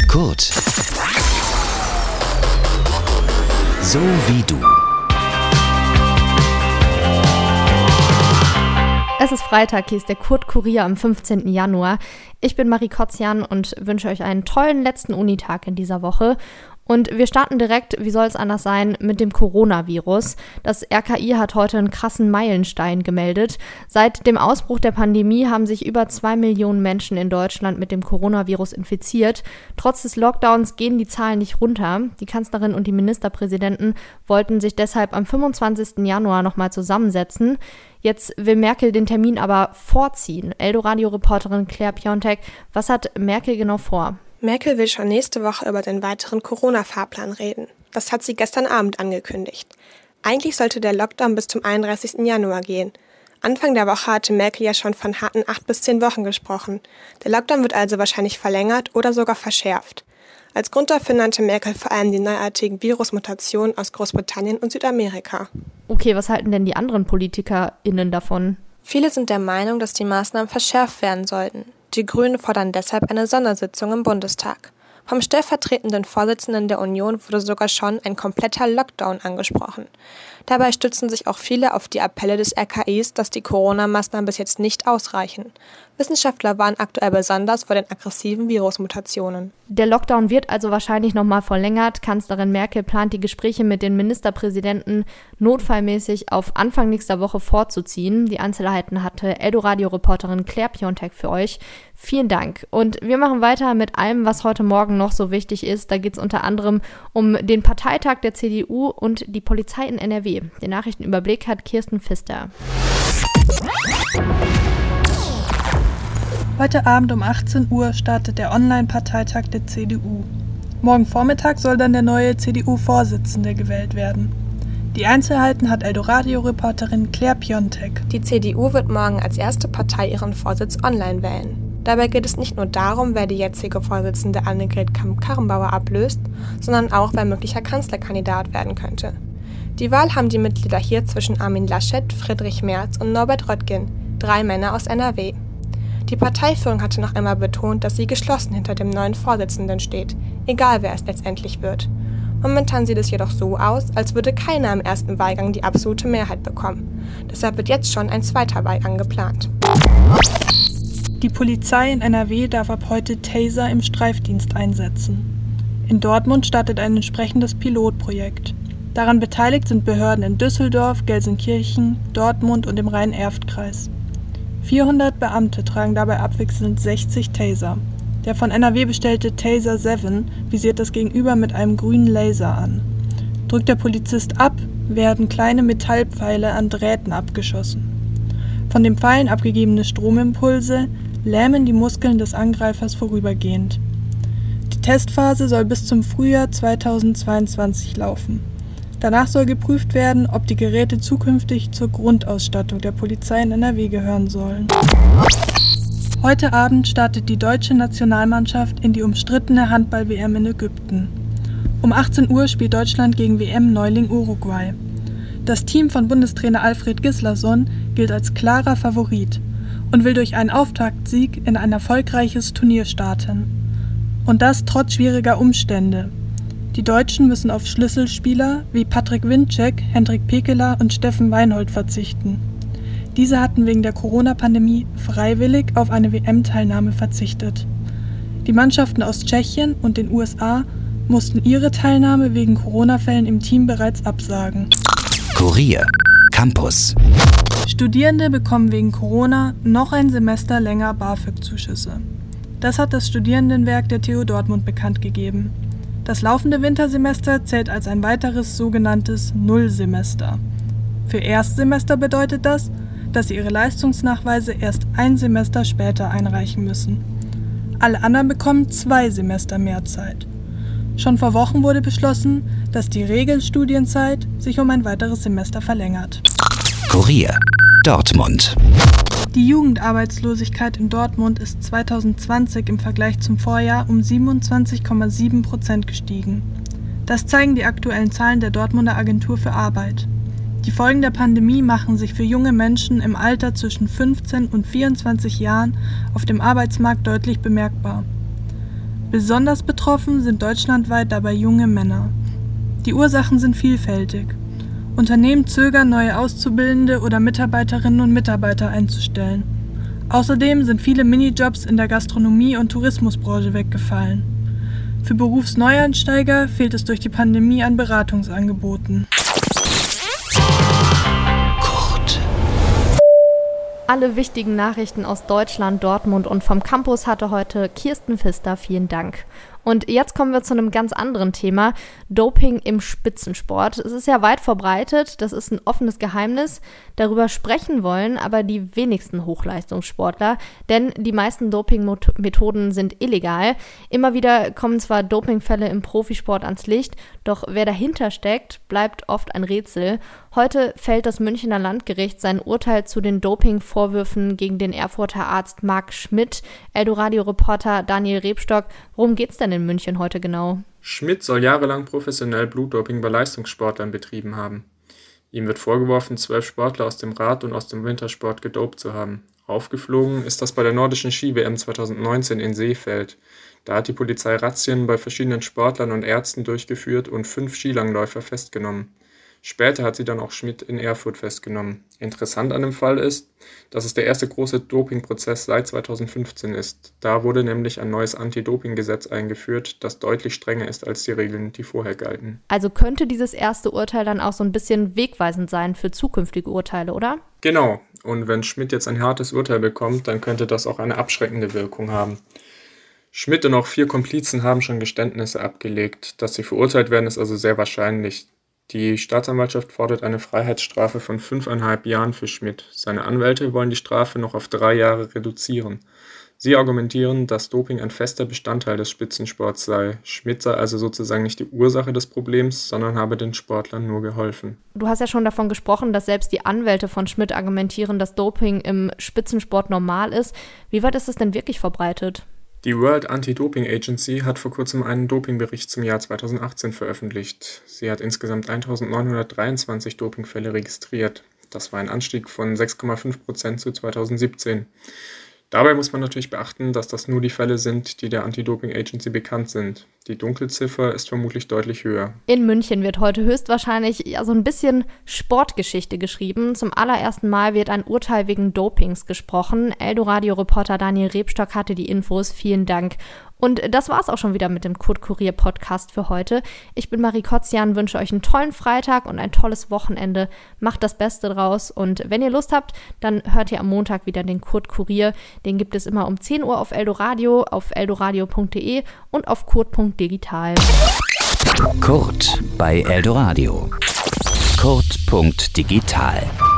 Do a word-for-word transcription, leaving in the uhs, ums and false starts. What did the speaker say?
Kurt. So wie du. Es ist Freitag, hier ist der Kurt-Kurier am fünfzehnten Januar. Ich bin Marie Kotzian und wünsche euch einen tollen letzten Unitag in dieser Woche. Und wir starten direkt, wie soll es anders sein, mit dem Coronavirus. Das R K I hat heute einen krassen Meilenstein gemeldet. Seit dem Ausbruch der Pandemie haben sich über zwei Millionen Menschen in Deutschland mit dem Coronavirus infiziert. Trotz des Lockdowns gehen die Zahlen nicht runter. Die Kanzlerin und die Ministerpräsidenten wollten sich deshalb am fünfundzwanzigsten Januar nochmal zusammensetzen. Jetzt will Merkel den Termin aber vorziehen. Eldoradio-Reporterin Claire Piontek, was hat Merkel genau vor? Merkel will schon nächste Woche über den weiteren Corona-Fahrplan reden. Das hat sie gestern Abend angekündigt. Eigentlich sollte der Lockdown bis zum einunddreißigsten Januar gehen. Anfang der Woche hatte Merkel ja schon von harten acht bis zehn Wochen gesprochen. Der Lockdown wird also wahrscheinlich verlängert oder sogar verschärft. Als Grund dafür nannte Merkel vor allem die neuartigen Virusmutationen aus Großbritannien und Südamerika. Okay, was halten denn die anderen PolitikerInnen davon? Viele sind der Meinung, dass die Maßnahmen verschärft werden sollten. Die Grünen fordern deshalb eine Sondersitzung im Bundestag. Vom stellvertretenden Vorsitzenden der Union wurde sogar schon ein kompletter Lockdown angesprochen. Dabei stützen sich auch viele auf die Appelle des R K Is, dass die Corona-Maßnahmen bis jetzt nicht ausreichen. Wissenschaftler warnen aktuell besonders vor den aggressiven Virusmutationen. Der Lockdown wird also wahrscheinlich nochmal verlängert. Kanzlerin Merkel plant die Gespräche mit den Ministerpräsidenten notfallmäßig auf Anfang nächster Woche vorzuziehen. Die Einzelheiten hatte Eldoradio-Reporterin Claire Piontek für euch. Vielen Dank. Und wir machen weiter mit allem, was heute Morgen noch so wichtig ist. Da geht es unter anderem um den Parteitag der C D U und die Polizei in N R W. Den Nachrichtenüberblick hat Kirsten Pfister. Heute Abend um achtzehn Uhr startet der Online-Parteitag der C D U. Morgen Vormittag soll dann der neue C D U-Vorsitzende gewählt werden. Die Einzelheiten hat Eldoradio-Reporterin Claire Piontek. Die C D U wird morgen als erste Partei ihren Vorsitz online wählen. Dabei geht es nicht nur darum, wer die jetzige Vorsitzende Annegret Kramp-Karrenbauer ablöst, sondern auch, wer möglicher Kanzlerkandidat werden könnte. Die Wahl haben die Mitglieder hier zwischen Armin Laschet, Friedrich Merz und Norbert Röttgen, drei Männer aus N R W. Die Parteiführung hatte noch einmal betont, dass sie geschlossen hinter dem neuen Vorsitzenden steht, egal wer es letztendlich wird. Momentan sieht es jedoch so aus, als würde keiner im ersten Wahlgang die absolute Mehrheit bekommen. Deshalb wird jetzt schon ein zweiter Wahlgang geplant. Die Polizei in N R W darf ab heute Taser im Streifdienst einsetzen. In Dortmund startet ein entsprechendes Pilotprojekt. Daran beteiligt sind Behörden in Düsseldorf, Gelsenkirchen, Dortmund und im Rhein-Erft-Kreis. vierhundert Beamte tragen dabei abwechselnd sechzig Taser. Der von N R W bestellte Taser sieben visiert das Gegenüber mit einem grünen Laser an. Drückt der Polizist ab, werden kleine Metallpfeile an Drähten abgeschossen. Von den Pfeilen abgegebene Stromimpulse lähmen die Muskeln des Angreifers vorübergehend. Die Testphase soll bis zum Frühjahr zweitausendzweiundzwanzig laufen. Danach soll geprüft werden, ob die Geräte zukünftig zur Grundausstattung der Polizei in N R W gehören sollen. Heute Abend startet die deutsche Nationalmannschaft in die umstrittene Handball-W M in Ägypten. Um achtzehn Uhr spielt Deutschland gegen W M-Neuling Uruguay. Das Team von Bundestrainer Alfred Gislason gilt als klarer Favorit und will durch einen Auftaktsieg in ein erfolgreiches Turnier starten. Und das trotz schwieriger Umstände. Die Deutschen müssen auf Schlüsselspieler wie Patrick Winczek, Hendrik Pekeler und Steffen Weinhold verzichten. Diese hatten wegen der Corona-Pandemie freiwillig auf eine W M-Teilnahme verzichtet. Die Mannschaften aus Tschechien und den U S A mussten ihre Teilnahme wegen Corona-Fällen im Team bereits absagen. Kurier Campus. Studierende bekommen wegen Corona noch ein Semester länger BAföG-Zuschüsse. Das hat das Studierendenwerk der T U Dortmund bekannt gegeben. Das laufende Wintersemester zählt als ein weiteres sogenanntes Nullsemester. Für Erstsemester bedeutet das, dass sie ihre Leistungsnachweise erst ein Semester später einreichen müssen. Alle anderen bekommen zwei Semester mehr Zeit. Schon vor Wochen wurde beschlossen, dass die Regelstudienzeit sich um ein weiteres Semester verlängert. Kurier Dortmund. Die Jugendarbeitslosigkeit in Dortmund ist zweitausendzwanzig im Vergleich zum Vorjahr um siebenundzwanzig Komma sieben Prozent gestiegen. Das zeigen die aktuellen Zahlen der Dortmunder Agentur für Arbeit. Die Folgen der Pandemie machen sich für junge Menschen im Alter zwischen fünfzehn und vierundzwanzig Jahren auf dem Arbeitsmarkt deutlich bemerkbar. Besonders betroffen sind deutschlandweit dabei junge Männer. Die Ursachen sind vielfältig. Unternehmen zögern, neue Auszubildende oder Mitarbeiterinnen und Mitarbeiter einzustellen. Außerdem sind viele Minijobs in der Gastronomie- und Tourismusbranche weggefallen. Für Berufsneueinsteiger fehlt es durch die Pandemie an Beratungsangeboten. Kurt. Alle wichtigen Nachrichten aus Deutschland, Dortmund und vom Campus hatte heute Kirsten Pfister. Vielen Dank. Und jetzt kommen wir zu einem ganz anderen Thema, Doping im Spitzensport. Es ist ja weit verbreitet, das ist ein offenes Geheimnis. Darüber sprechen wollen aber die wenigsten Hochleistungssportler, denn die meisten Dopingmethoden sind illegal. Immer wieder kommen zwar Dopingfälle im Profisport ans Licht, doch wer dahinter steckt, bleibt oft ein Rätsel. Heute fällt das Münchner Landgericht sein Urteil zu den Dopingvorwürfen gegen den Erfurter Arzt Marc Schmidt. Eldoradio-Reporter Daniel Rebstock, worum geht's denn in München heute genau? Schmidt soll jahrelang professionell Blutdoping bei Leistungssportlern betrieben haben. Ihm wird vorgeworfen, zwölf Sportler aus dem Rad- und aus dem Wintersport gedopt zu haben. Aufgeflogen ist das bei der nordischen Ski-W M zweitausendneunzehn in Seefeld. Da hat die Polizei Razzien bei verschiedenen Sportlern und Ärzten durchgeführt und fünf Skilangläufer festgenommen. Später hat sie dann auch Schmidt in Erfurt festgenommen. Interessant an dem Fall ist, dass es der erste große Dopingprozess seit zweitausendfünfzehn ist. Da wurde nämlich ein neues Anti-Doping-Gesetz eingeführt, das deutlich strenger ist als die Regeln, die vorher galten. Also könnte dieses erste Urteil dann auch so ein bisschen wegweisend sein für zukünftige Urteile, oder? Genau. Und wenn Schmidt jetzt ein hartes Urteil bekommt, dann könnte das auch eine abschreckende Wirkung haben. Schmidt und auch vier Komplizen haben schon Geständnisse abgelegt. Dass sie verurteilt werden, ist also sehr wahrscheinlich. Die Staatsanwaltschaft fordert eine Freiheitsstrafe von fünfeinhalb Jahren für Schmidt. Seine Anwälte wollen die Strafe noch auf drei Jahre reduzieren. Sie argumentieren, dass Doping ein fester Bestandteil des Spitzensports sei. Schmidt sei also sozusagen nicht die Ursache des Problems, sondern habe den Sportlern nur geholfen. Du hast ja schon davon gesprochen, dass selbst die Anwälte von Schmidt argumentieren, dass Doping im Spitzensport normal ist. Wie weit ist es denn wirklich verbreitet? Die World Anti-Doping Agency hat vor kurzem einen Dopingbericht zum Jahr zweitausendachtzehn veröffentlicht. Sie hat insgesamt eintausendneunhundertdreiundzwanzig Dopingfälle registriert. Das war ein Anstieg von sechs Komma fünf Prozent zu zweitausendsiebzehn. Dabei muss man natürlich beachten, dass das nur die Fälle sind, die der Anti-Doping Agency bekannt sind. Die Dunkelziffer ist vermutlich deutlich höher. In München wird heute höchstwahrscheinlich ja so ein bisschen Sportgeschichte geschrieben. Zum allerersten Mal wird ein Urteil wegen Dopings gesprochen. Eldoradio-Reporter Daniel Rebstock hatte die Infos. Vielen Dank. Und das war's auch schon wieder mit dem Kurt-Kurier-Podcast für heute. Ich bin Marie Kotzian, wünsche euch einen tollen Freitag und ein tolles Wochenende. Macht das Beste draus und wenn ihr Lust habt, dann hört ihr am Montag wieder den Kurt-Kurier. Den gibt es immer um zehn Uhr auf Eldoradio, auf eldoradio punkt de und auf kurt punkt digital. Kurt bei Eldoradio. Kurt punkt digital